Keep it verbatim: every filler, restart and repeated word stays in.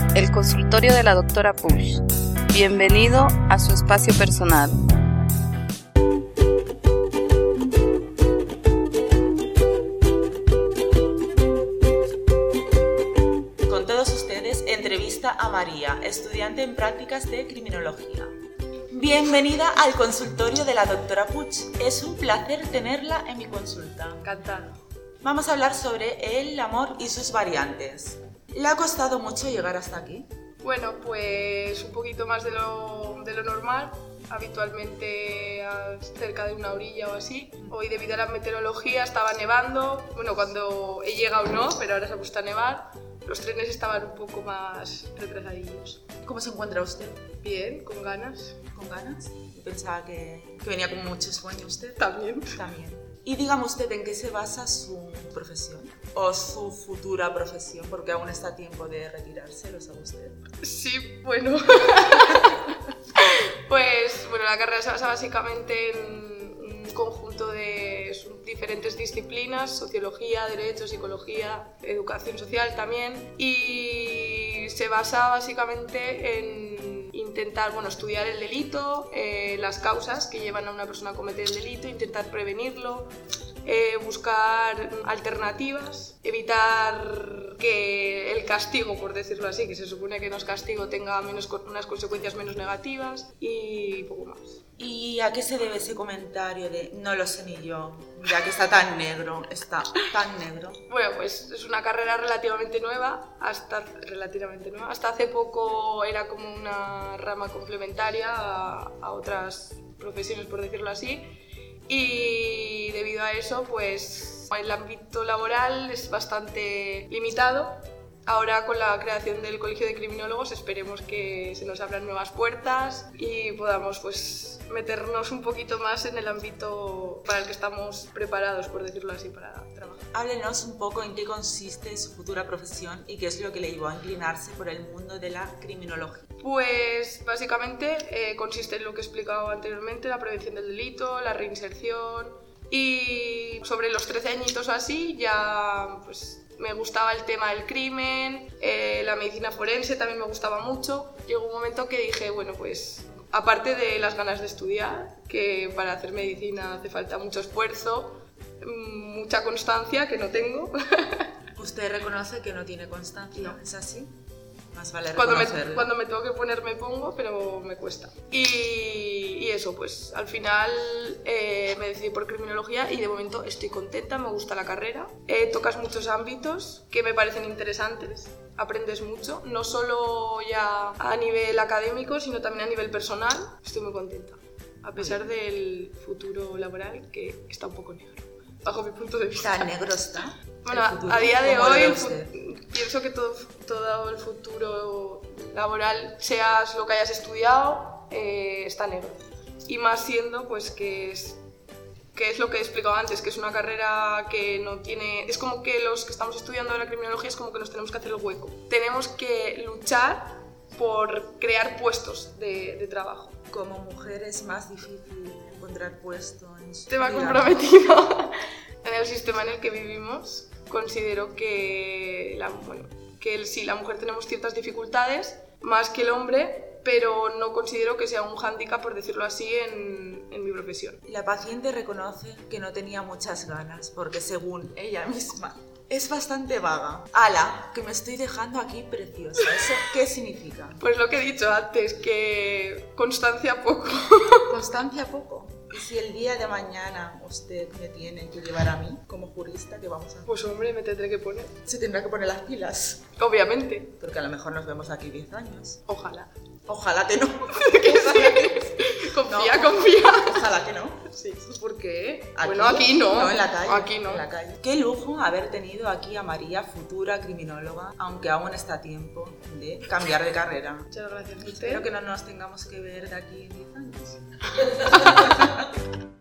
el consultorio de la doctora Puch. Bienvenido a su espacio personal. Con todos ustedes, entrevista a María, estudiante en prácticas de criminología. Bienvenida al consultorio de la doctora Puch. Es un placer tenerla en mi consulta. Encantada. Vamos a hablar sobre el amor y sus variantes. ¿Le ha costado mucho llegar hasta aquí? Bueno, pues un poquito más de lo, de lo normal. Habitualmente a cerca de una orilla o así. Hoy, debido a la meteorología, estaba nevando. Bueno, cuando he llegado no, pero ahora se ha puesto a nevar. Los trenes estaban un poco más retrasadillos. ¿Cómo se encuentra usted? Bien, con ganas. ¿Con ganas? Yo pensaba que, que venía con mucho sueño usted. También. También. Y dígame usted en qué se basa su profesión o su futura profesión, porque aún está a tiempo de retirarse, ¿lo sabe usted? Sí, bueno. Pues bueno, la carrera se basa básicamente en un conjunto de diferentes disciplinas: sociología, derecho, psicología, educación social también, y se basa básicamente en intentar, bueno, estudiar el delito, eh, las causas que llevan a una persona a cometer el delito, intentar prevenirlo, eh, buscar alternativas, evitar que el castigo, por decirlo así, que se supone que no es castigo, tenga menos, unas consecuencias menos negativas, y poco más. ¿Y a qué se debe ese comentario de no lo sé ni yo, ya que está tan negro, está tan negro? Bueno, pues es una carrera relativamente nueva, hasta, relativamente nueva. Hasta hace poco era como una rama complementaria a, a otras profesiones, por decirlo así, y debido a eso, pues el ámbito laboral es bastante limitado. Ahora, con la creación del Colegio de Criminólogos, esperemos que se nos abran nuevas puertas y podamos, pues, meternos un poquito más en el ámbito para el que estamos preparados, por decirlo así, para trabajar. Háblenos un poco en qué consiste su futura profesión y qué es lo que le llevó a inclinarse por el mundo de la criminología. Pues básicamente eh, consiste en lo que he explicado anteriormente: la prevención del delito, la reinserción, y sobre los trece añitos o así ya, pues, me gustaba el tema del crimen, eh, la medicina forense también me gustaba mucho. Llegó un momento que dije, bueno, pues aparte de las ganas de estudiar, que para hacer medicina hace falta mucho esfuerzo, mucha constancia, que no tengo. ¿Usted reconoce que no tiene constancia? No. ¿Es así? Más vale cuando me, reconocerlo. cuando me tengo que poner me pongo, pero me cuesta. Y, y eso, pues al final eh, me decidí por criminología y de momento estoy contenta, me gusta la carrera. Eh, tocas muchos ámbitos que me parecen interesantes, aprendes mucho, no solo ya a nivel académico, sino también a nivel personal. Estoy muy contenta, a pesar del futuro laboral, que está un poco negro, bajo mi punto de vista. ¿Tan negro está? Bueno, a día de hoy el pienso que todo, todo el futuro laboral, seas lo que hayas estudiado, eh, está negro. Y más siendo, pues, que es, que es lo que he explicado antes, que es una carrera que no tiene... Es como que los que estamos estudiando la criminología es como que nos tenemos que hacer el hueco. Tenemos que luchar por crear puestos de, de trabajo. Como mujer es más difícil encontrar puesto en su Tema vida. comprometido. En el sistema en el que vivimos, considero que, la, bueno, que el, sí, la mujer tenemos ciertas dificultades, más que el hombre, pero no considero que sea un hándicap, por decirlo así, en, en mi profesión. La paciente reconoce que no tenía muchas ganas, porque según ella misma es bastante vaga. ¡Hala! Que me estoy dejando aquí preciosa. ¿Eso qué significa? Pues lo que he dicho antes, que constancia poco. ¿Constancia poco? ¿Y si el día de mañana usted me tiene que llevar a mí como jurista, qué vamos a hacer? Pues hombre, me tendré que poner. Se tendrá que poner las pilas. Obviamente. Porque a lo mejor nos vemos aquí diez años. Ojalá. Ojalá que no. Que sí. Confía, no. confía. Ojalá que no. Sí. ¿Por qué? ¿Aquí? Bueno, aquí no. No, en la calle. Aquí no. En la calle. Qué lujo haber tenido aquí a María, futura criminóloga, aunque aún está a tiempo de cambiar de carrera. Muchas gracias a usted. Espero que no nos tengamos que ver de aquí en diez años.